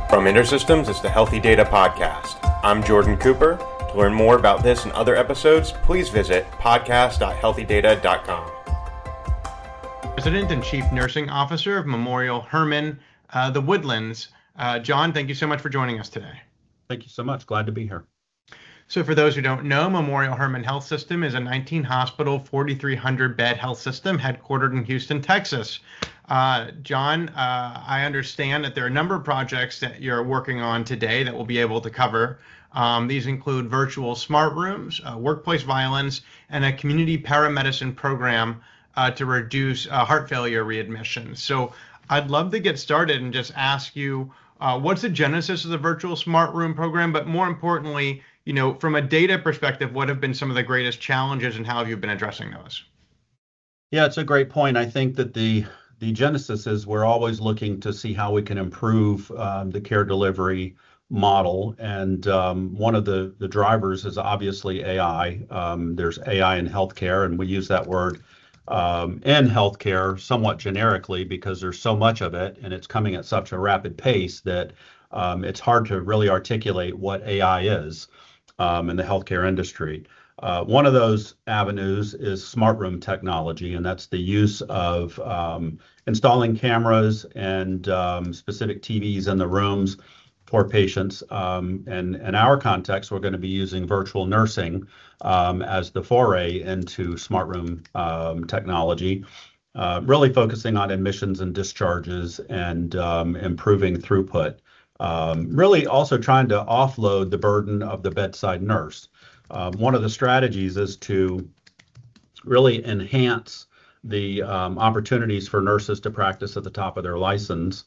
From InterSystems, it's the Healthy Data Podcast. I'm Jordan Cooper. To learn more about this and other episodes, please visit podcast.healthydata.com. President and Chief Nursing Officer of Memorial Hermann, The Woodlands. John, thank you so much for joining us today. Thank you so much. Glad to be here. So for those who don't know, Memorial Hermann Health System is a 19-hospital, 4,300-bed health system headquartered in Houston, Texas. John, I understand that there are a number of projects that you're working on today that we'll be able to cover. These include virtual smart rooms, workplace violence, and a community paramedicine program to reduce heart failure readmissions. So I'd love to get started and just ask you, what's the genesis of the virtual smart room program? But more importantly, you know, from a data perspective, what have been some of the greatest challenges and how have you been addressing those? Yeah, it's a great point. I think that the genesis is we're always looking to see how we can improve the care delivery model. And one of the drivers is obviously AI. There's AI in healthcare, and we use that word in healthcare somewhat generically because there's so much of it and it's coming at such a rapid pace that it's hard to really articulate what AI is in the healthcare industry. One of those avenues is smart room technology, and that's the use of installing cameras and specific TVs in the rooms for patients. And in our context, we're going to be using virtual nursing as the foray into smart room technology, really focusing on admissions and discharges and improving throughput. Really also trying to offload the burden of the bedside nurse. One of the strategies is to really enhance the opportunities for nurses to practice at the top of their license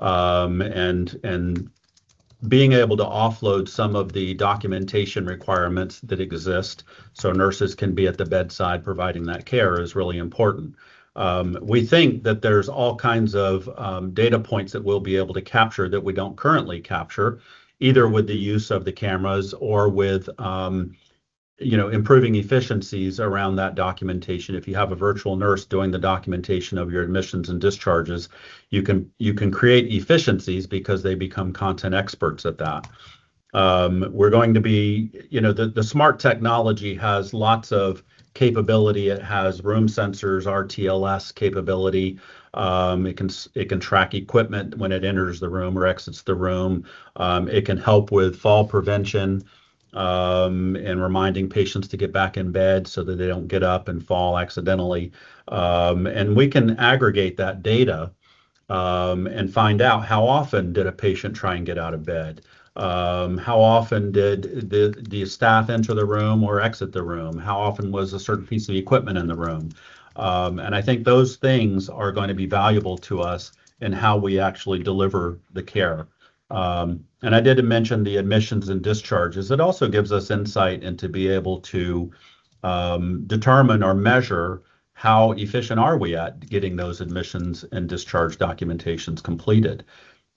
and being able to offload some of the documentation requirements that exist so nurses can be at the bedside providing that care is really important. We think that there's all kinds of data points that we'll be able to capture that we don't currently capture, either with the use of the cameras or with improving efficiencies around that documentation. If you have a virtual nurse doing the documentation of your admissions and discharges, you can create efficiencies because they become content experts at that. We're going to be, the smart technology has lots of capability. It has room sensors, RTLS capability. It can track equipment when it enters the room or exits the room. It can help with fall prevention and reminding patients to get back in bed so that they don't get up and fall accidentally. And we can aggregate that data and find out how often did a patient try and get out of bed. How often did the staff enter the room or exit the room? How often was a certain piece of equipment in the room? And I think those things are going to be valuable to us in how we actually deliver the care. And I did mention the admissions and discharges. It also gives us insight into be able to determine or measure how efficient are we at getting those admissions and discharge documentations completed.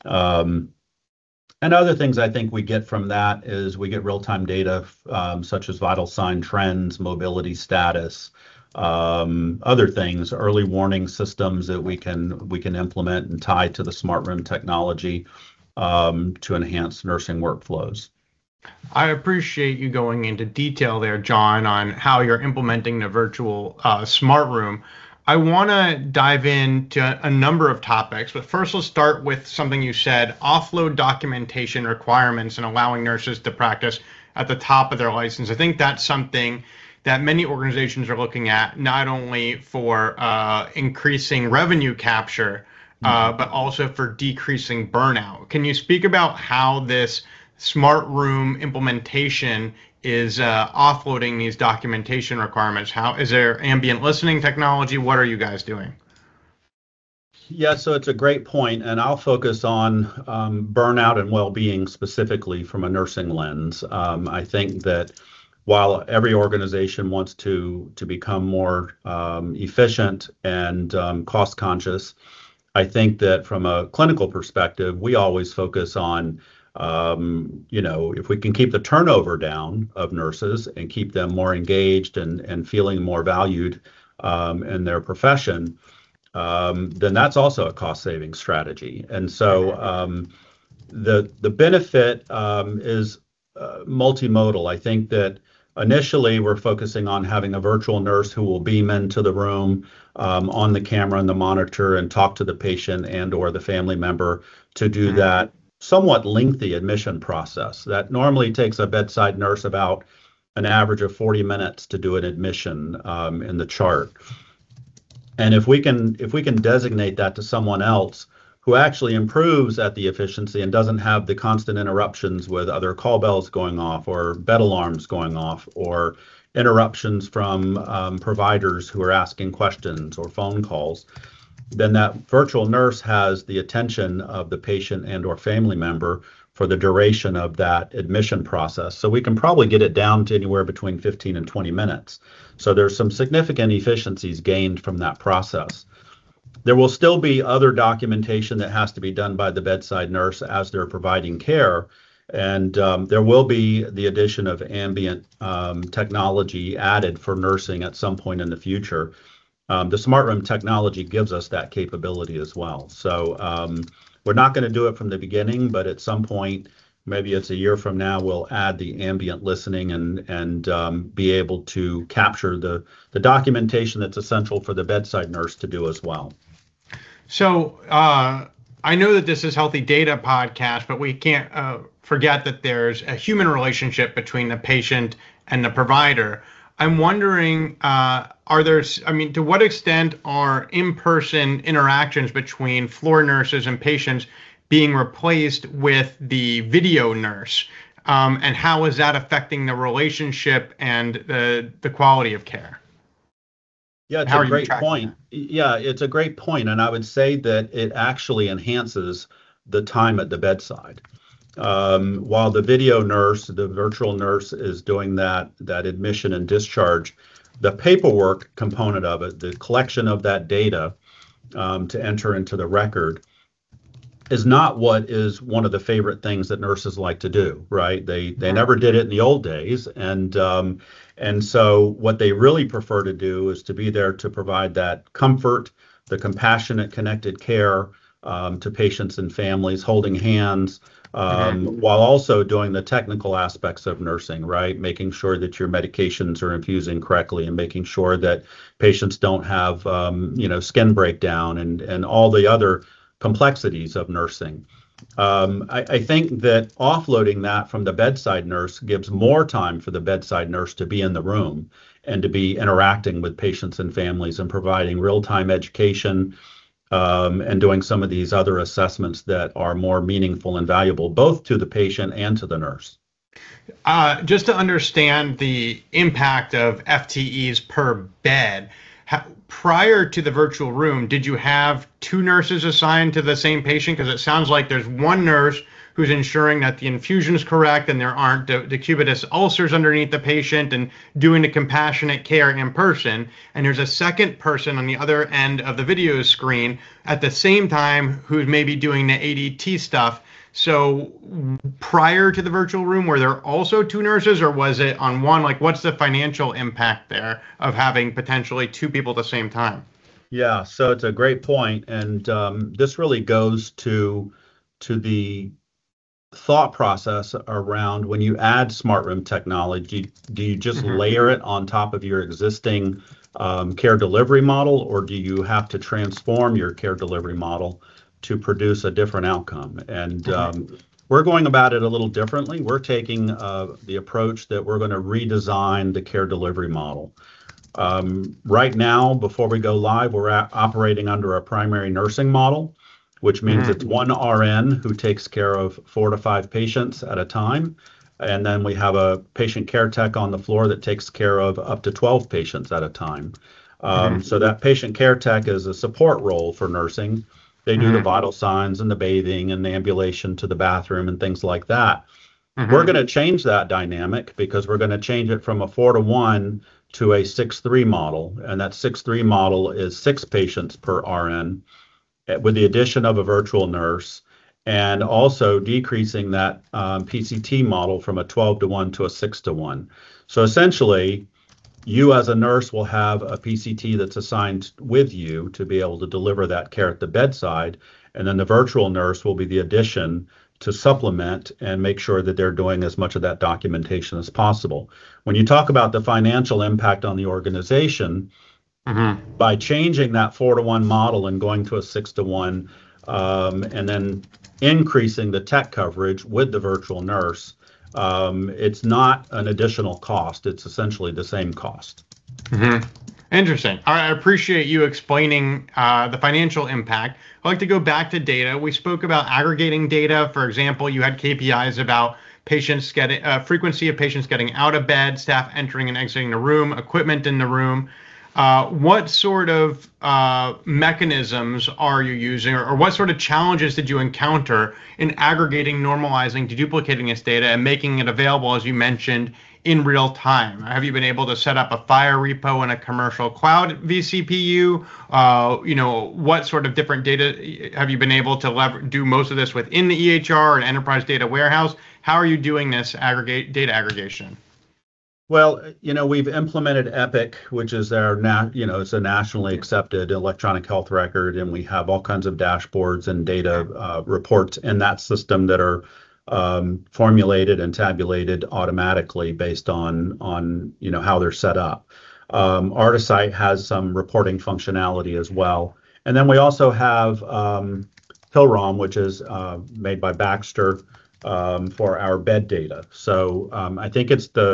And other things I think we get from that is we get real-time data such as vital sign trends, mobility status, other things, early warning systems that we can implement and tie to the smart room technology to enhance nursing workflows. I appreciate you going into detail there, John, on how you're implementing the virtual smart room. I want to dive into a number of topics, but first let's start with something you said, offload documentation requirements and allowing nurses to practice at the top of their license. I think that's something that many organizations are looking at, not only for increasing revenue capture, but also for decreasing burnout. Can you speak about how this smart room implementation is offloading these documentation requirements? How is there ambient listening technology? What are you guys doing? Yeah, so it's a great point, and I'll focus on burnout and well-being specifically from a nursing lens. I think that while every organization wants to become more efficient and cost conscious, I think that from a clinical perspective, we always focus on if we can keep the turnover down of nurses and keep them more engaged and feeling more valued in their profession, then that's also a cost saving strategy. And so The benefit is multimodal. I think that initially we're focusing on having a virtual nurse who will beam into the room on the camera and the monitor and talk to the patient and or the family member to do that somewhat lengthy admission process. That normally takes a bedside nurse about an average of 40 minutes to do an admission in the chart. And if we can designate that to someone else who actually improves at the efficiency and doesn't have the constant interruptions with other call bells going off or bed alarms going off or interruptions from providers who are asking questions or phone calls, then that virtual nurse has the attention of the patient and or family member for the duration of that admission process. So we can probably get it down to anywhere between 15 and 20 minutes. So there's some significant efficiencies gained from that process. There will still be other documentation that has to be done by the bedside nurse as they're providing care. And there will be the addition of ambient technology added for nursing at some point in the future. The smart room technology gives us that capability as well. So we're not going to do it from the beginning, but at some point, maybe it's a year from now, we'll add the ambient listening and be able to capture the documentation that's essential for the bedside nurse to do as well. So I know that this is Healthy Data podcast, but we can't forget that there's a human relationship between the patient and the provider. I'm wondering, to what extent are in-person interactions between floor nurses and patients being replaced with the video nurse? And how is that affecting the relationship and the quality of care? Yeah, it's a great point. Yeah, it's a great point. And I would say that it actually enhances the time at the bedside. While the video nurse, the virtual nurse is doing that admission and discharge, the paperwork component of it, the collection of that data to enter into the record is not what is one of the favorite things that nurses like to do, right? They never did it in the old days. And so what they really prefer to do is to be there to provide that comfort, the compassionate, connected care to patients and families, holding hands, while also doing the technical aspects of nursing, right? Making sure that your medications are infusing correctly and making sure that patients don't have, skin breakdown and all the other complexities of nursing. I think that offloading that from the bedside nurse gives more time for the bedside nurse to be in the room and to be interacting with patients and families and providing real-time education and doing some of these other assessments that are more meaningful and valuable, both to the patient and to the nurse. Just to understand the impact of FTEs per bed, prior to the virtual room, did you have two nurses assigned to the same patient? Because it sounds like there's one nurse who's ensuring that the infusion is correct and there aren't decubitus ulcers underneath the patient and doing the compassionate care in person. And there's a second person on the other end of the video screen at the same time who's maybe doing the ADT stuff. So prior to the virtual room, were there also two nurses, or was it on one? Like, what's the financial impact there of having potentially two people at the same time? Yeah, so it's a great point. And this really goes to the thought process around when you add smart room technology, do you just layer it on top of your existing care delivery model, or do you have to transform your care delivery model to produce a different outcome? And we're going about it a little differently. We're taking the approach that we're going to redesign the care delivery model. Right now, before we go live, we're operating under a primary nursing model, which means it's one RN who takes care of 4 to 5 patients at a time. And then we have a patient care tech on the floor that takes care of up to 12 patients at a time. So that patient care tech is a support role for nursing. They do the vital signs and the bathing and the ambulation to the bathroom and things like that. We're going to change that dynamic because we're going to change it from a 4-to-1 to a 6-3 model. And that 6-3 model is 6 patients per RN with the addition of a virtual nurse, and also decreasing that PCT model from a 12-to-1 to a 6-to-1. So essentially, you as a nurse will have a PCT that's assigned with you to be able to deliver that care at the bedside, and then the virtual nurse will be the addition to supplement and make sure that they're doing as much of that documentation as possible. When you talk about the financial impact on the organization, by changing that 4-to-1 model and going to a 6-to-1, and then increasing the tech coverage with the virtual nurse, it's not an additional cost. It's essentially the same cost. Interesting. I appreciate you explaining the financial impact. I'd like to go back to data. We spoke about aggregating data. For example, you had KPIs about patients getting frequency of patients getting out of bed, staff entering and exiting the room, equipment in the room. What sort of mechanisms are you using, or what sort of challenges did you encounter in aggregating, normalizing, deduplicating this data and making it available, as you mentioned, in real time? Have you been able to set up a Fire repo in a commercial cloud vCPU? What sort of different data have you been able to do most of this within the EHR and enterprise data warehouse? How are you doing this data aggregation? Well, we've implemented Epic, which is it's a nationally accepted electronic health record, and we have all kinds of dashboards and data reports in that system that are formulated and tabulated automatically based on how they're set up. Artisight has some reporting functionality as well, and then we also have Hillrom, which is made by Baxter for our bed data. So I think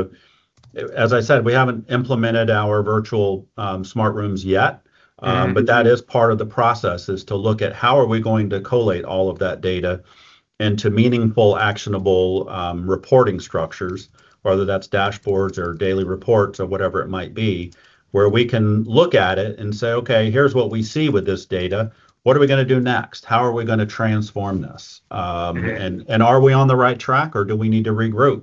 as I said, we haven't implemented our virtual smart rooms yet, but that is part of the process, is to look at how are we going to collate all of that data into meaningful, actionable reporting structures, whether that's dashboards or daily reports or whatever it might be, where we can look at it and say, okay, here's what we see with this data. What are we going to do next? How are we going to transform this? And are we on the right track, or do we need to regroup?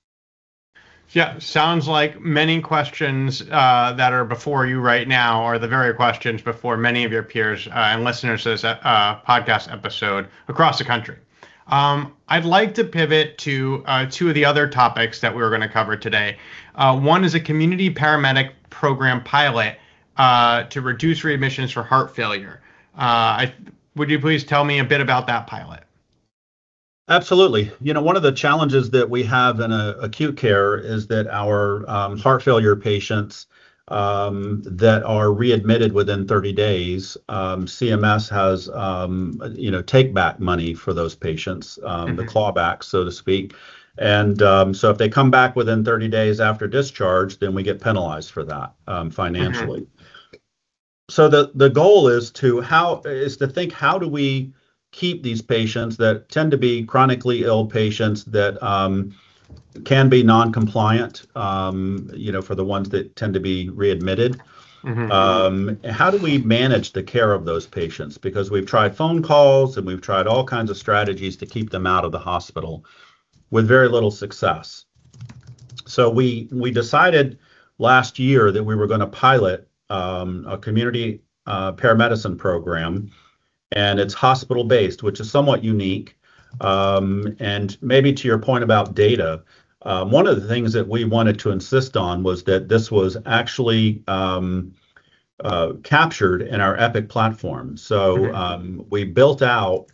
Yeah, sounds like many questions that are before you right now are the very questions before many of your peers and listeners to this podcast episode across the country. I'd like to pivot to two of the other topics that we were going to cover today. One is a community paramedic program pilot to reduce readmissions for heart failure. Would you please tell me a bit about that pilot? Absolutely. One of the challenges that we have in acute care is that our heart failure patients that are readmitted within 30 days, CMS has, take back money for those patients, the clawback, so to speak. And so if they come back within 30 days after discharge, then we get penalized for that financially. So the goal is to think, how do we keep these patients that tend to be chronically ill patients that can be non-compliant, for the ones that tend to be readmitted. How do we manage the care of those patients? Because we've tried phone calls and we've tried all kinds of strategies to keep them out of the hospital with very little success. So we decided last year that we were going to pilot a community paramedicine program, and it's hospital-based, which is somewhat unique. And maybe to your point about data, one of the things that we wanted to insist on was that this was actually captured in our Epic platform. So we built out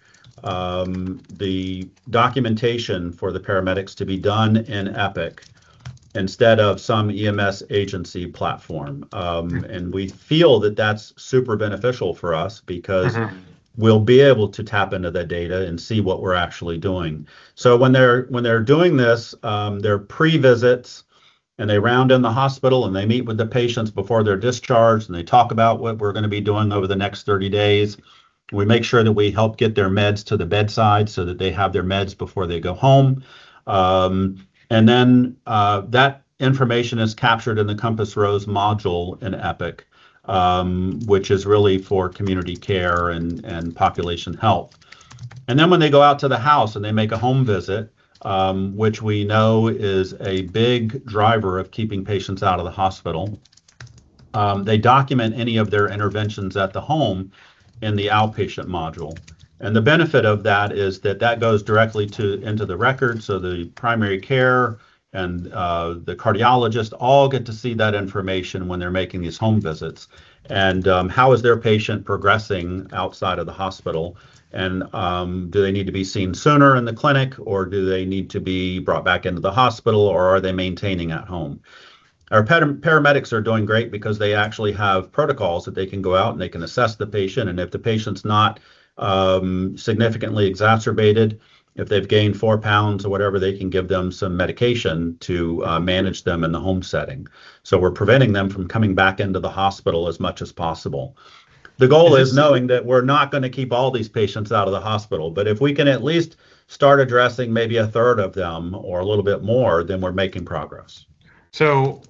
the documentation for the paramedics to be done in Epic instead of some EMS agency platform. And we feel that that's super beneficial for us because we'll be able to tap into the data and see what we're actually doing. So when they're doing this, they're pre-visits, and they round in the hospital and they meet with the patients before they're discharged, and they talk about what we're going to be doing over the next 30 days. We make sure that we help get their meds to the bedside so that they have their meds before they go home. And then that information is captured in the Compass Rose module in Epic, which is really for community care and population health. And then when they go out to the house and they make a home visit, which we know is a big driver of keeping patients out of the hospital, they document any of their interventions at the home in the outpatient module. And the benefit of that is that goes directly into the record, so the primary care and the cardiologist all get to see that information when they're making these home visits. and how is their patient progressing outside of the hospital, and do they need to be seen sooner in the clinic, or do they need to be brought back into the hospital, or are they maintaining at home? Our paramedics are doing great because they actually have protocols that they can go out and they can assess the patient, and if the patient's not significantly exacerbated, if they've gained 4 pounds or whatever, they can give them some medication to manage them in the home setting. So we're preventing them from coming back into the hospital as much as possible. The goal is knowing that we're not going to keep all these patients out of the hospital, but if we can at least start addressing maybe a third of them or a little bit more, then we're making progress. So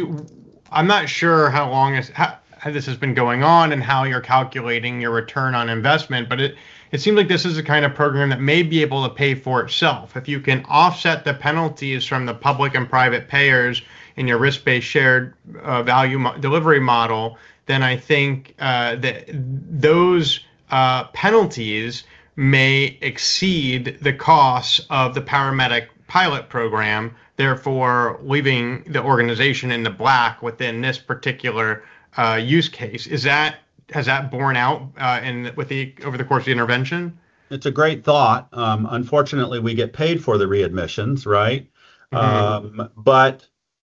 I'm not sure how long how this has been going on and how you're calculating your return on investment, but it seems like this is the kind of program that may be able to pay for itself. If you can offset the penalties from the public and private payers in your risk-based shared value delivery model, then I think that those penalties may exceed the costs of the paramedic pilot program, therefore leaving the organization in the black within this particular use case. Has that borne out over the course of the intervention? It's a great thought. Unfortunately, we get paid for the readmissions, right? Mm-hmm. But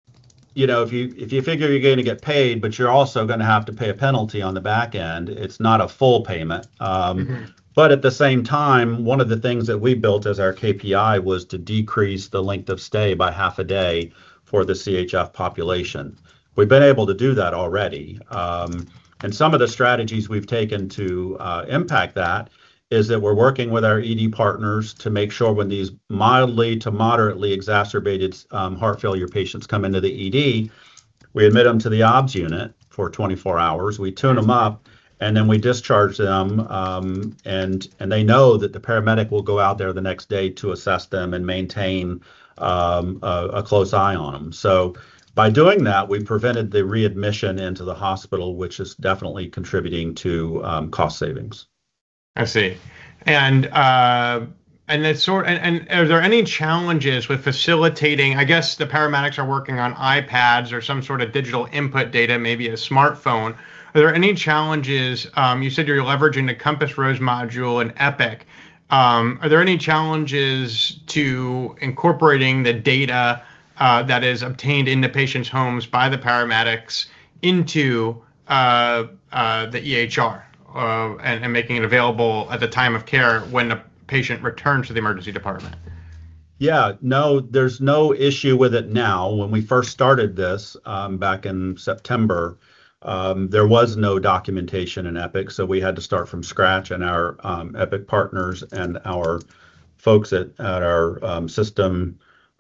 if you figure you're going to get paid, but you're also going to have to pay a penalty on the back end, it's not a full payment. Mm-hmm. But at the same time, one of the things that we built as our KPI was to decrease the length of stay by half a day for the CHF population. We've been able to do that already. And some of the strategies we've taken to impact that is that we're working with our ED partners to make sure when these mildly to moderately exacerbated heart failure patients come into the ED, we admit them to the OBS unit for 24 hours, we tune them up, and then we discharge them, and they know that the paramedic will go out there the next day to assess them and maintain a close eye on them. So by doing that, we prevented the readmission into the hospital, which is definitely contributing to cost savings. I see. And it's and are there any challenges with facilitating? I guess the paramedics are working on iPads or some sort of digital input data, maybe a smartphone. Are there any challenges? You said you're leveraging the Compass Rose module in Epic. Are there any challenges to incorporating the data that is obtained in the patient's homes by the paramedics into the EHR and making it available at the time of care when the patient returns to the emergency department? Yeah, no, there's no issue with it now. When we first started this back in September, there was no documentation in Epic, so we had to start from scratch, and our Epic partners and our folks at our system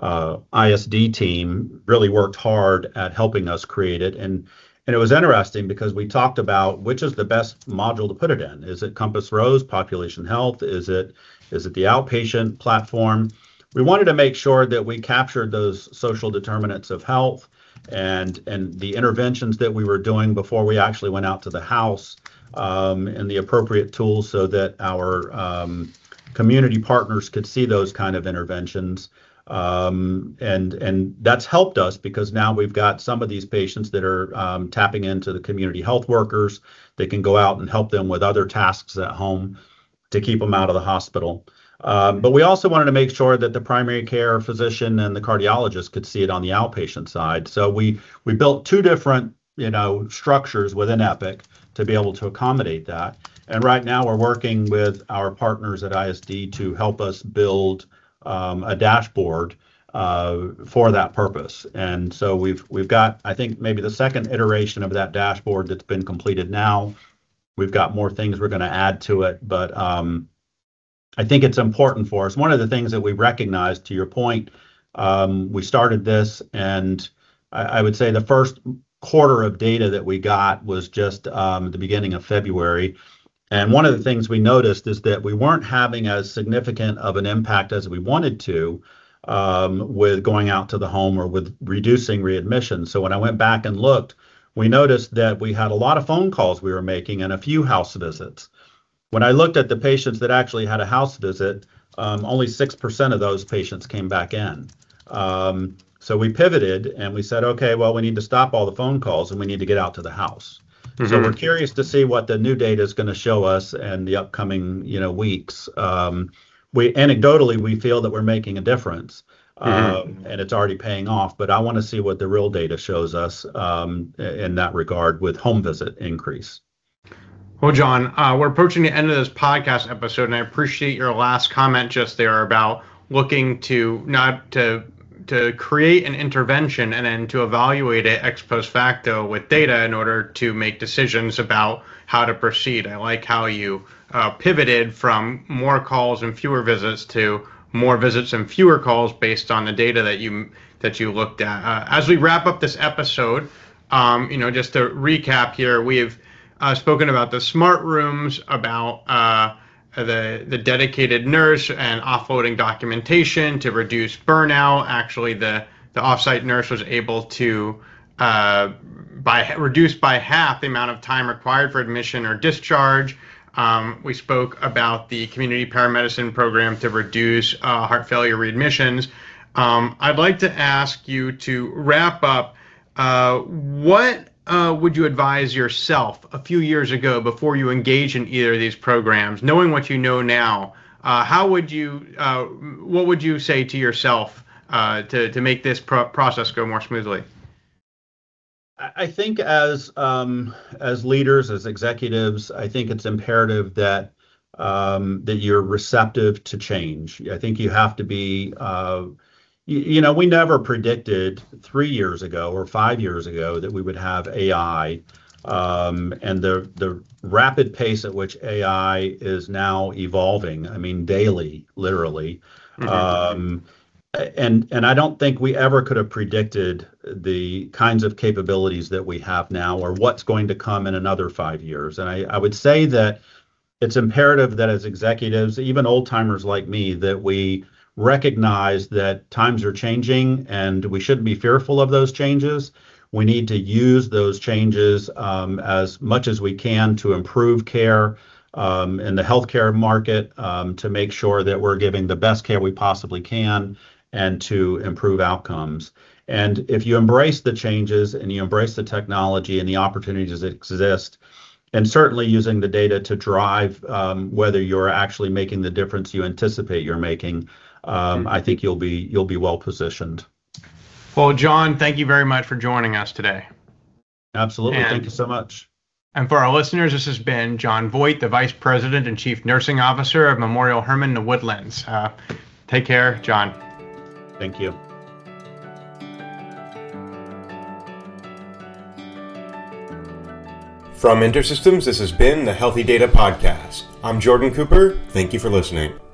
ISD team really worked hard at helping us create it. And it was interesting because we talked about which is the best module to put it in. Is it Compass Rose, Population Health? Is it the outpatient platform? We wanted to make sure that we captured those social determinants of health and the interventions that we were doing before we actually went out to the house, and the appropriate tools so that our community partners could see those kind of interventions. And that's helped us because now we've got some of these patients that are tapping into the community health workers. They can go out and help them with other tasks at home to keep them out of the hospital. But we also wanted to make sure that the primary care physician and the cardiologist could see it on the outpatient side. So we built two different structures within Epic to be able to accommodate that. And right now we're working with our partners at ISD to help us build a dashboard for that purpose. And so we've got, I think, maybe the second iteration of that dashboard that's been completed now. We've got more things we're going to add to it, but I think it's important for us. One of the things that we recognized, to your point, we started this, and I would say the first quarter of data that we got was just the beginning of February. And one of the things we noticed is that we weren't having as significant of an impact as we wanted to with going out to the home or with reducing readmissions. So when I went back and looked, we noticed that we had a lot of phone calls we were making and a few house visits. When I looked at the patients that actually had a house visit, only 6% of those patients came back in. So we pivoted and we said, okay, well, we need to stop all the phone calls and we need to get out to the house. So we're curious to see what the new data is going to show us in the upcoming, weeks. We anecdotally, we feel that we're making a difference, and it's already paying off. But I want to see what the real data shows us in that regard with home visit increase. Well, John, we're approaching the end of this podcast episode, and I appreciate your last comment just there about looking to not to create an intervention and then to evaluate it ex post facto with data in order to make decisions about how to proceed. I like how you pivoted from more calls and fewer visits to more visits and fewer calls based on the data that you looked at. As we wrap up this episode, just to recap here, we've spoken about the smart rooms, about the dedicated nurse and offloading documentation to reduce burnout. Actually, the offsite nurse was able to reduce by half the amount of time required for admission or discharge. We spoke about the community paramedicine program to reduce heart failure readmissions. I'd like to ask you to wrap up. What would you advise yourself a few years ago before you engage in either of these programs, knowing what you know now? What would you say to yourself to make this process go more smoothly? I think as leaders, as executives, I think it's imperative that you're receptive to change. I think you have to be. We never predicted 3 years ago or 5 years ago that we would have AI, and the rapid pace at which AI is now evolving. I mean, daily, literally. And I don't think we ever could have predicted the kinds of capabilities that we have now or what's going to come in another 5 years. And I would say that it's imperative that as executives, even old timers like me, that we recognize that times are changing and we shouldn't be fearful of those changes. We need to use those changes as much as we can to improve care in the healthcare market, to make sure that we're giving the best care we possibly can and to improve outcomes. And if you embrace the changes and you embrace the technology and the opportunities that exist, and certainly using the data to drive whether you're actually making the difference you anticipate you're making, I think you'll be well positioned. Well, John, thank you very much for joining us today. Absolutely. Thank you so much. And for our listeners, this has been John Voigt, the Vice President and Chief Nursing Officer of Memorial Hermann The Woodlands. Take care, John. Thank you. From InterSystems, this has been the Healthy Data Podcast. I'm Jordan Cooper. Thank you for listening.